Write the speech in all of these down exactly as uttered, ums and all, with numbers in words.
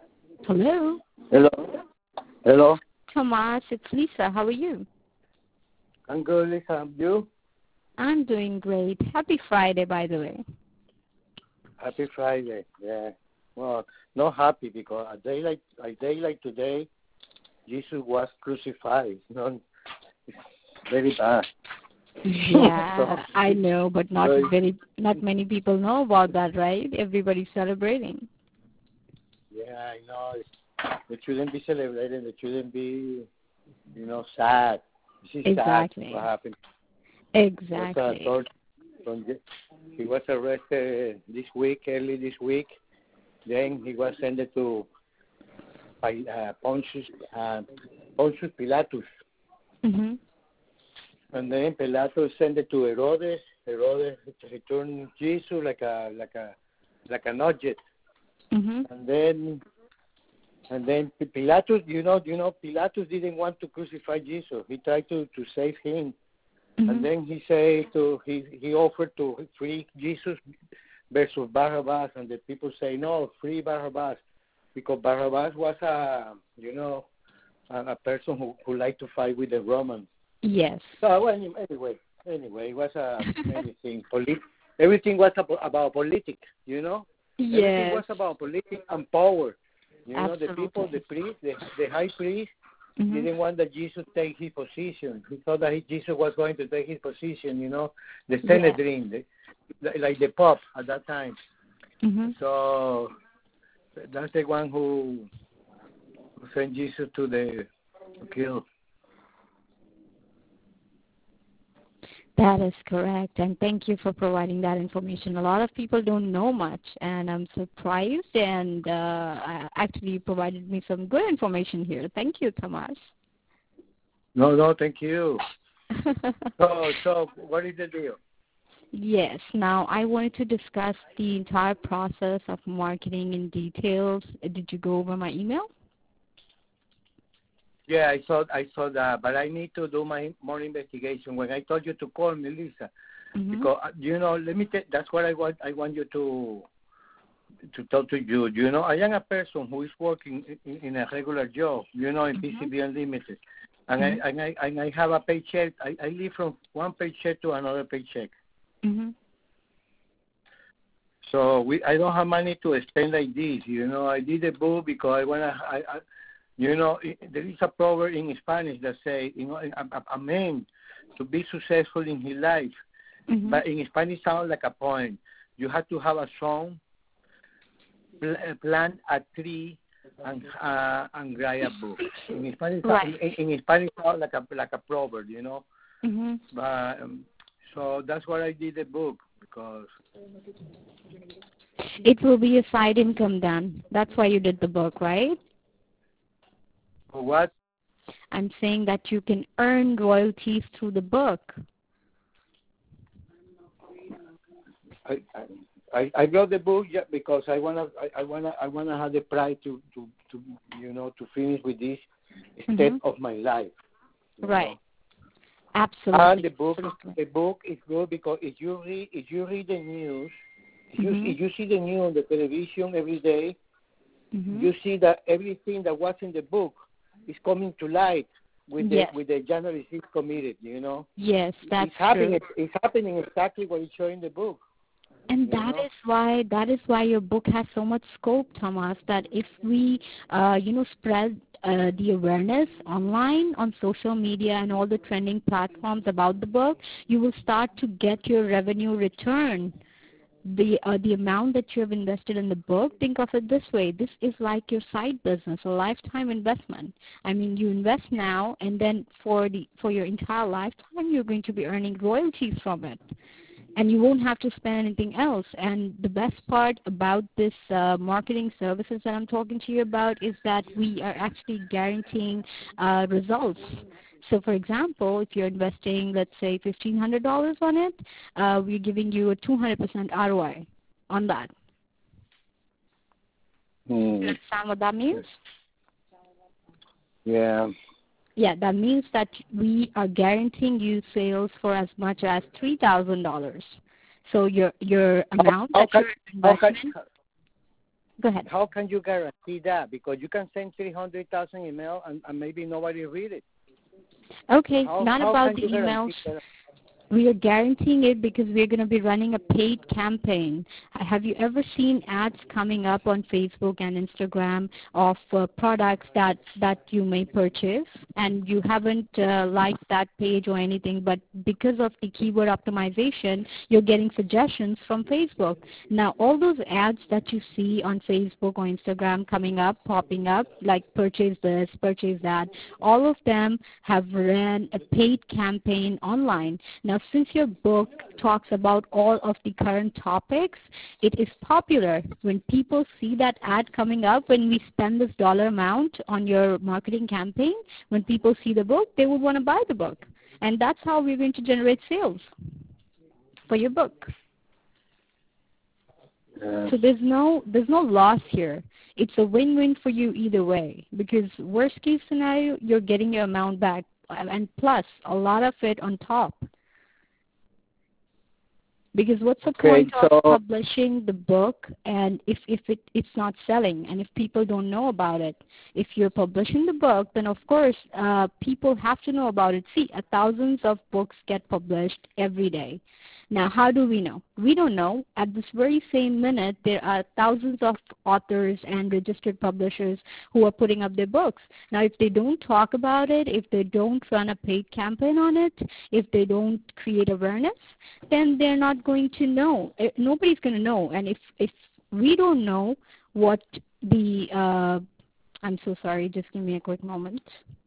Hello. Hello. Hello. Tomas, it's Lisa. How are you? I'm good, Lisa. You? I'm doing great. Happy Friday, by the way. Happy Friday. Yeah. Well, not happy because a day like a day like today, Jesus was crucified. You know, it's very bad. Yeah, so, I know, but not so very, not many people know about that, right? Everybody's celebrating. yeah, I know. It's, it shouldn't be celebrated. It shouldn't be, you know, sad. This is Exactly. sad. What happened? Exactly. He was, uh, told, he was arrested this week, early this week. Then he was sent to uh, Pontius, uh, Pontius Pilatus. Mhm. And then Pilatus sent it to Herodes. Herodes returned Jesus like a like a like an object. Mhm. And then and then Pilatus, you know, you know, Pilatus didn't want to crucify Jesus. He tried to, to save him. Mhm. And then he said to he he offered to free Jesus versus Barabbas, and the people say no, free Barabbas, because Barabbas was a you know a, a person who, who liked to fight with the Romans. Yes. So well, anyway, anyway, it was uh, anything polit- everything was about, about politics, you know. Everything Yes. was about politics and power. You Absolutely. know, the people, the priest, the, the high priest Mhm. didn't want that Jesus take his position. He thought that he, Jesus was going to take his position. You know, the Sanhedrin, the, like the Pope at that time. Mhm. So that's the one who, who sent Jesus to the to kill. That is correct, and thank you for providing that information. A lot of people don't know much, and I'm surprised, and uh, actually you provided me some good information here. Thank you, Tomas. No, no, thank you. so, so what is the deal? Yes. Now, I wanted to discuss the entire process of marketing in details. Did you go over my email? Yeah, I saw I saw that, but I need to do my more investigation. When I told you to call me, Lisa, Mm-hmm. because you know, let me. T- that's what I want. I want you to to talk to you. You know, I am a person who is working in, in a regular job. You know, in Mm-hmm. P C B Unlimited, and Mm-hmm. I and I and I have a paycheck. I, I live from one paycheck to another paycheck. Mm-hmm. So we, I don't have money to spend like this. You know, I did a book because I wanna. I, I You know, there is a proverb in Spanish that say, you know, a, a man to be successful in his life, Mm-hmm. but in Spanish sounds like a poem. You have to have a song, pl- plant a tree, and uh, and write a book. In Spanish, Right. in, in Spanish sounds like a like a proverb, you know. Mm-hmm. But um, so that's why I did the book because it will be a side income then. That's why you did the book, right? for what I'm saying that you can earn royalties through the book. I, I I wrote the book just because I wanna I, I wanna I wanna have the pride to, to, to you know to finish with this step Mm-hmm. of my life. Right. Know? Absolutely. And the book the book is good because if you read if you read the news, if you Mm-hmm. if you see the news on the television every day, Mm-hmm. you see that everything that was in the book is coming to light with the Yes. with the January sixth committed. You know. Yes, that's it's happening. true. It's happening exactly what is showing the book. And You that know? is why that is why your book has so much scope, Thomas. That if we, uh, you know, spread uh, the awareness online on social media and all the trending platforms about the book, you will start to get your revenue return. The uh, the amount that you have invested in the book, think of it this way: this is like your side business, a lifetime investment. I mean, you invest now, and then for the for your entire lifetime, you're going to be earning royalties from it. And you won't have to spend anything else. And the best part about this uh, marketing services that I'm talking to you about is that we are actually guaranteeing uh, results. So, for example, if you're investing, let's say, fifteen hundred dollars on it, uh, we're giving you a two hundred percent R O I on that. Hmm. You understand what that means? Yeah. Yeah, that means that we are guaranteeing you sales for as much as three thousand dollars. So your your amount How, how that can, your how can, investment. Go ahead. How can you guarantee that? Because you can send three hundred thousand emails and, and maybe nobody read it. Okay, How, not how about can the you emails. that? We are guaranteeing it because we're going to be running a paid campaign. Have you ever seen ads coming up on Facebook and Instagram of uh, products that, that you may purchase, and you haven't uh, liked that page or anything, but because of the keyword optimization, you're getting suggestions from Facebook. Now, all those ads that you see on Facebook or Instagram coming up, popping up, like purchase this, purchase that, all of them have ran a paid campaign online. Now, since your book talks about all of the current topics, it is popular. When people see that ad coming up, when we spend this dollar amount on your marketing campaign, when people see the book, they would want to buy the book. And that's how we're going to generate sales for your book. Uh, So there's no there's no loss here. It's a win-win for you either way, because worst case scenario, you're getting your amount back, and plus a lot of it on top. Because what's the okay, point so, of publishing the book and if, if it, it's not selling and if people don't know about it? If you're publishing the book, then of course uh, people have to know about it. See, uh, thousands of books get published every day. Now, how do we know? We don't know. At this very same minute, there are thousands of authors and registered publishers who are putting up their books. Now, if they don't talk about it, if they don't run a paid campaign on it, if they don't create awareness, then they're not going to know. Nobody's going to know. And if, if we don't know what the, uh, I'm so sorry, just give me a quick moment.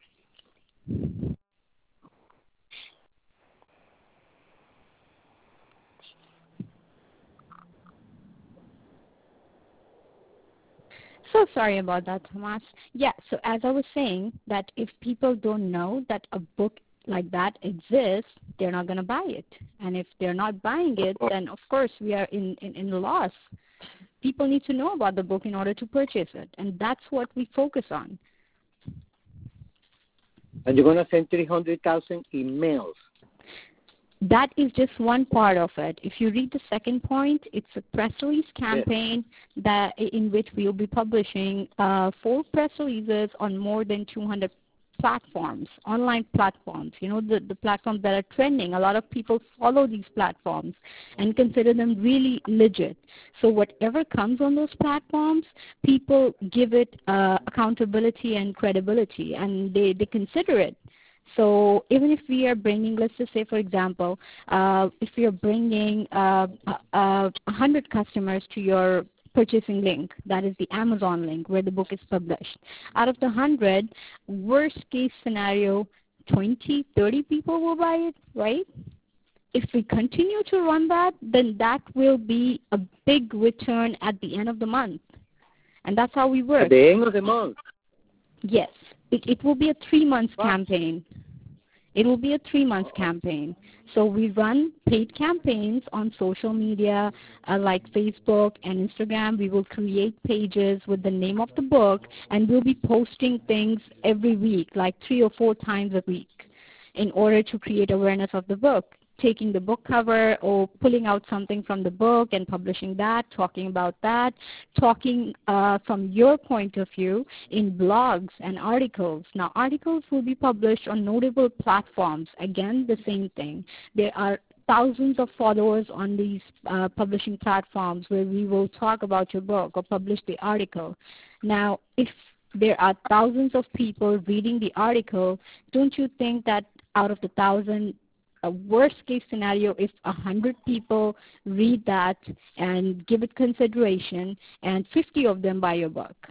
So sorry about that, Tomas. Yeah, so as I was saying, that if people don't know that a book like that exists, they're not going to buy it. And if they're not buying it, then of course we are in, in, in loss. People need to know about the book in order to purchase it, and that's what we focus on. And you're going to send three hundred thousand emails. That is just one part of it. If you read the second point, it's a press release campaign yes. that in which we will be publishing uh, four press releases on more than two hundred platforms, online platforms, you know, the, the platforms that are trending. A lot of people follow these platforms and consider them really legit. So whatever comes on those platforms, people give it uh, accountability and credibility, and they, they consider it. So even if we are bringing, let's just say, for example, uh, if we are bringing uh, uh, one hundred customers to your purchasing link, that is the Amazon link where the book is published, out of the one hundred, worst case scenario, twenty, thirty people will buy it, right? If we continue to run that, then that will be a big return at the end of the month. And that's how we work. At the end of the month? Yes. It, it will be a three-month wow. campaign. It will be a three-month campaign. So we run paid campaigns on social media uh, like Facebook and Instagram. We will create pages with the name of the book, and we'll be posting things every week, like three or four times a week, in order to create awareness of the book. Taking the book cover or pulling out something from the book and publishing that, talking about that, talking uh, from your point of view in blogs and articles. Now, articles will be published on notable platforms. Again, the same thing. There are thousands of followers on these uh, publishing platforms where we will talk about your book or publish the article. Now, if there are thousands of people reading the article, don't you think that out of the thousand, a worst case scenario, if a hundred people read that and give it consideration and fifty of them buy your book?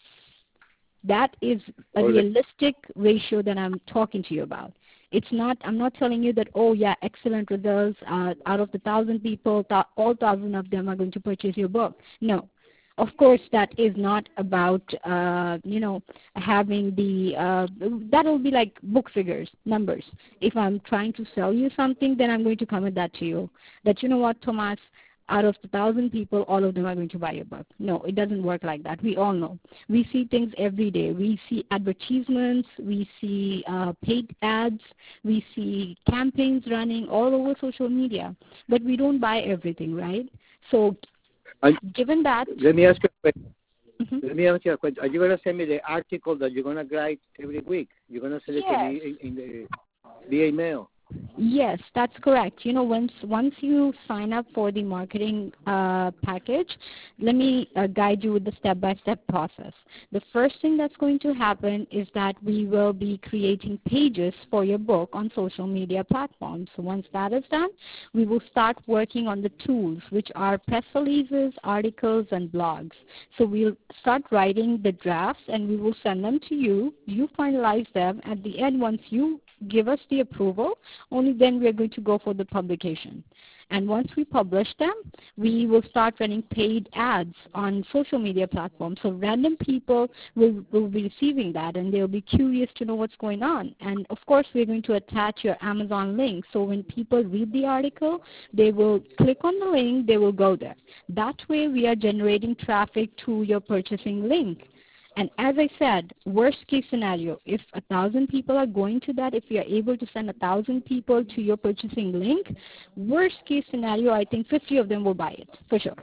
That is a realistic ratio that I'm talking to you about. It's not, I'm not telling you that, oh yeah, excellent results, uh, out of the thousand people, th- all thousand of them are going to purchase your book. No. Of course, that is not about, uh, you know, having the, uh, that will be like book figures, numbers. If I'm trying to sell you something, then I'm going to commit that to you. That, you know what, Tomas, out of the thousand people, all of them are going to buy your book. No, it doesn't work like that. We all know. We see things every day. We see advertisements. We see uh, paid ads. We see campaigns running all over social media. But we don't buy everything, right? So, I, given that, let me ask you a question. Mm-hmm. Let me ask you a question. Are you going to send me the article that you're going to write every week? You're going to send it Yes. to me in, in the via email? Yes, that's correct. You know, once once you sign up for the marketing uh, package, let me uh, guide you with the step-by-step process. The first thing that's going to happen is that we will be creating pages for your book on social media platforms. So once that is done, we will start working on the tools, which are press releases, articles, and blogs. So we'll start writing the drafts, and we will send them to you. You finalize them. At the end, once you give us the approval, only then we are going to go for the publication. And once we publish them, we will start running paid ads on social media platforms. So random people will, will be receiving that, and they'll be curious to know what's going on. And, of course, we're going to attach your Amazon link. So when people read the article, they will click on the link, they will go there. That way we are generating traffic to your purchasing link. And as I said, worst case scenario, if a thousand people are going to that, if you are able to send a thousand people to your purchasing link, worst case scenario, I think fifty of them will buy it, for sure.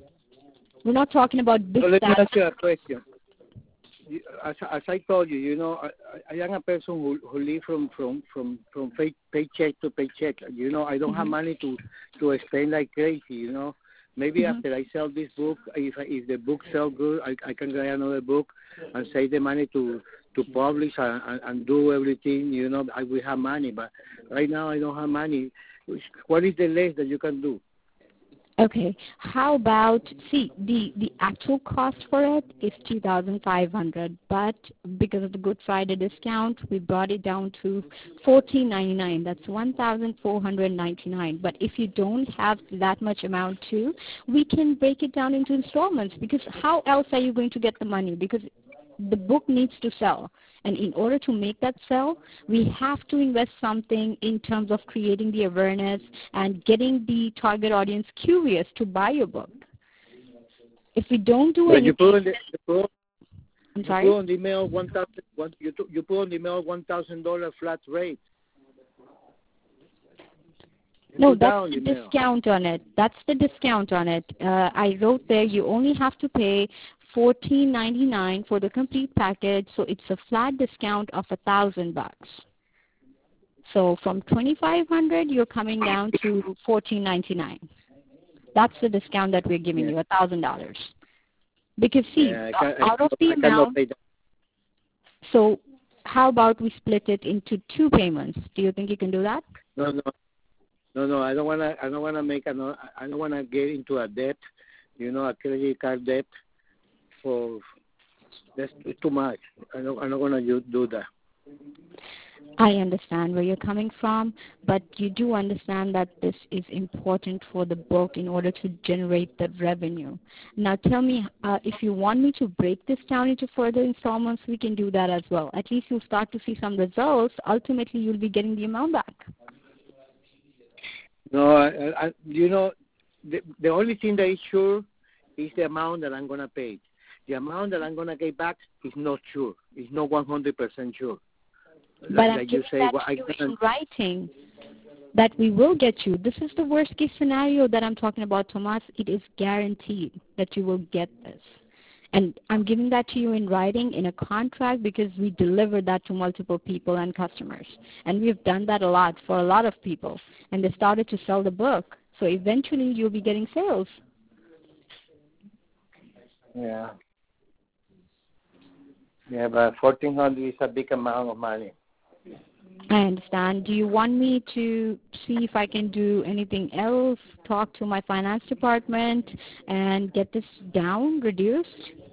We're not talking about big So let me stats. ask you a question. You, as, as I told you, you know, I, I am a person who, who live from from from from pay, paycheck to paycheck. You know, I don't Mm-hmm. have money to to spend like crazy. You know, maybe Mm-hmm. after I sell this book, if I, if the book sell good, I, I can get another book and save the money to to publish and, and, and do everything. You know, I will have money, but right now I don't have money. What is the less that you can do? Okay. How about, see, the, the actual cost for it is two thousand five hundred dollars, but because of the Good Friday discount, we brought it down to fourteen ninety-nine. That's one thousand four hundred ninety-nine. But if you don't have that much amount too, we can break it down into installments, because how else are you going to get the money? Because the book needs to sell. And in order to make that sell, we have to invest something in terms of creating the awareness and getting the target audience curious to buy your book. If we don't do But anything, you put on the, you put, I'm you sorry? put on the email one thousand. One, you t- you put on the email one thousand dollar flat rate. You No, put that's down the the mail. discount on it. That's the discount on it. Uh, I wrote there you only have to pay fourteen ninety-nine for the complete package, so it's a flat discount of a thousand bucks. So from twenty-five hundred, you're coming down to fourteen ninety-nine. That's the discount that we're giving Yeah. you, a thousand dollars. Because see, Yeah, I, can, out I, of the I cannot amount, pay that. so how about we split it into two payments? Do you think you can do that? No, no, no, no. I don't wanna. I don't wanna make a. I don't wanna get into a debt. You know, a credit card debt. For that's too much. I don't. I'm not gonna do that. I understand where you're coming from, but you do understand that this is important for the book in order to generate the revenue. Now tell me, uh, if you want me to break this down into further installments, we can do that as well. At least you'll start to see some results. Ultimately, you'll be getting the amount back. No, I, I, you know, the, the only thing that is sure is the amount that I'm gonna pay. The amount that I'm gonna get back is not sure. It's not one hundred percent sure. But Like, I'm like you giving say, that well, to I you can, in writing that we will get you. This is the worst case scenario that I'm talking about, Tomas. It is guaranteed that you will get this. And I'm giving that to you in writing in a contract because we deliver that to multiple people and customers. And we've done that a lot for a lot of people. And they started to sell the book. So eventually you'll be getting sales. yeah. Yeah, but fourteen hundred is a big amount of money. I understand. Do you want me to see if I can do anything else, talk to my finance department, and get this down, reduced?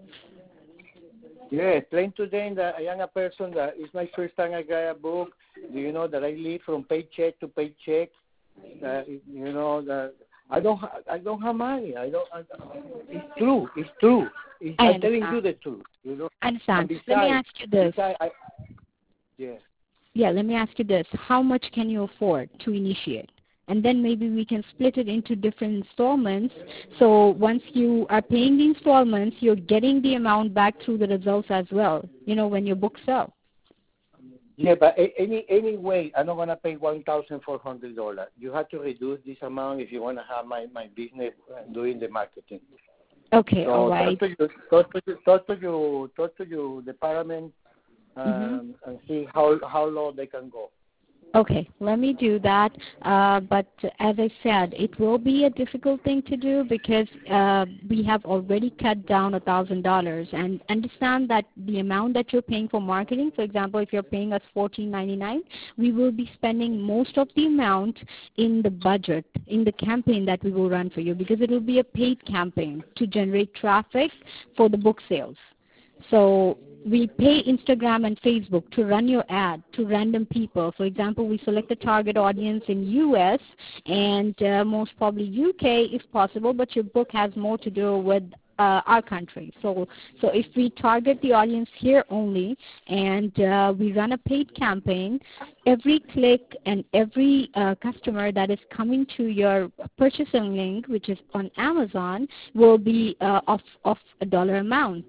Yeah, explain to them that I am a person that it's my first time I got a book. You know that I live from paycheck to paycheck. That you know that I don't ha- I don't have money. I don't. I, it's true. It's true. It's, I I'm telling understand. you the truth. You know. I understand. Besides, Let me ask you this. Besides, I, yeah. Yeah, let me ask you this. How much can you afford to initiate? And then maybe we can split it into different installments. So once you are paying the installments, you're getting the amount back through the results as well, you know, when your books sell. Yeah, but a- any anyway, I'm not gonna pay one thousand four hundred dollars. You have to reduce this amount if you wanna have my my business uh, doing the marketing. Okay, So all right. talk to you, talk to you, talk to you, talk to you department, um, Mm-hmm. and see how how low they can go. Okay, let me do that. Uh, but as I said, it will be a difficult thing to do because uh, we have already cut down a thousand dollars. And understand that the amount that you're paying for marketing, for example, if you're paying us fourteen ninety-nine, we will be spending most of the amount in the budget, in the campaign that we will run for you, because it will be a paid campaign to generate traffic for the book sales. So we pay Instagram and Facebook to run your ad to random people. For example, we select a target audience in U S and uh, most probably U K if possible, but your book has more to do with uh, our country. So, so if we target the audience here only and uh, we run a paid campaign, every click and every uh, customer that is coming to your purchasing link, which is on Amazon, will be uh, of, of a dollar amount.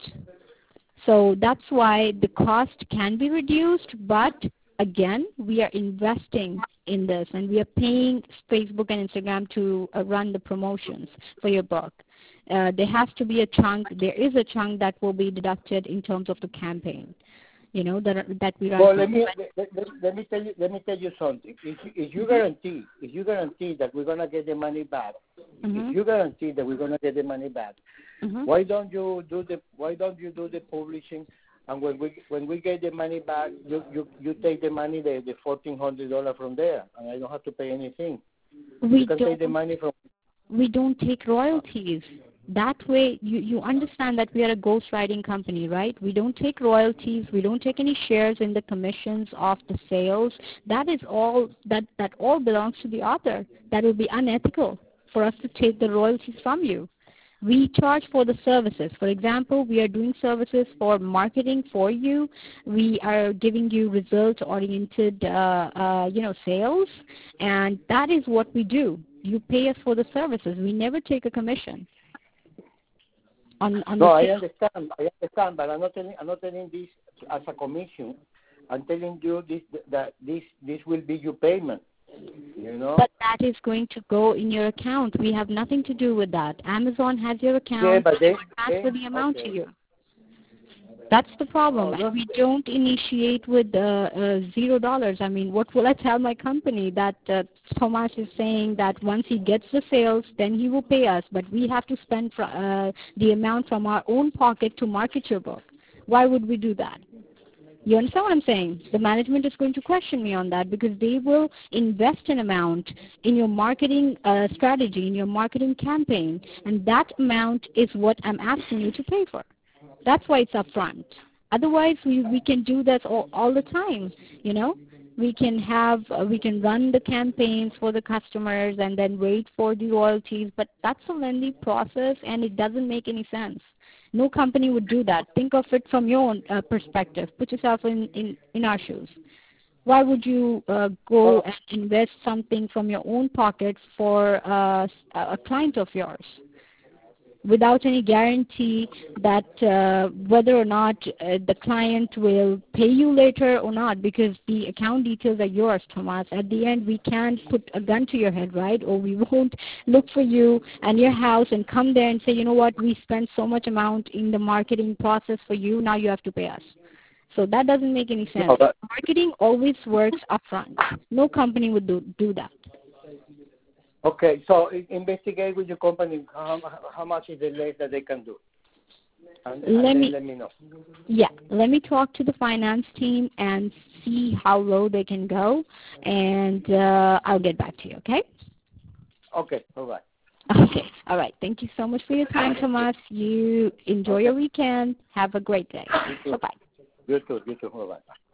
So that's why the cost can be reduced, but again, we are investing in this and we are paying Facebook and Instagram to uh, run the promotions for your book. Uh, there has to be a chunk, there is a chunk that will be deducted in terms of the campaign, you know, that, that we run. Well, let me let, let, let me tell you let me tell you something. If you, if you guarantee if you guarantee that we're gonna get the money back, Mm-hmm. if you guarantee that we're gonna get the money back, Mm-hmm. why don't you do the why don't you do the publishing, and when we when we get the money back, you you, you take the money the the fourteen hundred dollars from there, and I don't have to pay anything. We You can don't, take the money from. we don't take royalties. That way, you, you understand that we are a ghostwriting company, right? We don't take royalties. We don't take any shares in the commissions of the sales. That is all, that, that all belongs to the author. That would be unethical for us to take the royalties from you. We charge for the services. For example, we are doing services for marketing for you. We are giving you result-oriented, uh, uh, you know, sales, and that is what we do. You pay us for the services. We never take a commission on on No, the I sales. understand. I understand, but I'm not telling I'm not telling this as a commission. I'm telling you this that this this will be your payment. You know. But that is going to go in your account. We have nothing to do with that. Amazon has your account. Yeah, but They they, will transfer they the amount okay. to you. That's the problem. Oh, And we don't initiate with uh, uh, zero dollars. I mean, what will I tell my company that uh, Thomas is saying that once he gets the sales, then he will pay us, but we have to spend fr- uh, the amount from our own pocket to market your book. Why would we do that? You understand what I'm saying? The management is going to question me on that because they will invest an amount in your marketing uh, strategy, in your marketing campaign, and that amount is what I'm asking you to pay for. That's why it's upfront. Otherwise, we, we can do that all, all the time, you know. We can have, uh, we can run the campaigns for the customers and then wait for the royalties, but that's a lengthy process and it doesn't make any sense. No company would do that. Think of it from your own uh, perspective. Put yourself in, in, in our shoes. Why would you uh, go Well, and invest something from your own pocket for uh, a client of yours without any guarantee that uh, whether or not uh, the client will pay you later or not, because the account details are yours, Thomas. At the end, we can't put a gun to your head, right? Or we won't look for you and your house and come there and say, you know what, we spent so much amount in the marketing process for you, now you have to pay us. So that doesn't make any sense. no, but, Marketing always works upfront. No company would do, do that. okay, so investigate with your company how, how much is the less that they can do, and, and Let then me let me know. Yeah, let me talk to the finance team and see how low they can go, and uh, I'll get back to you, okay? Okay, all right. Okay, all right. Thank you so much for your time, Thomas. You enjoy Okay. your weekend. Have a great day. You too. Bye-bye. You too. You too. All right.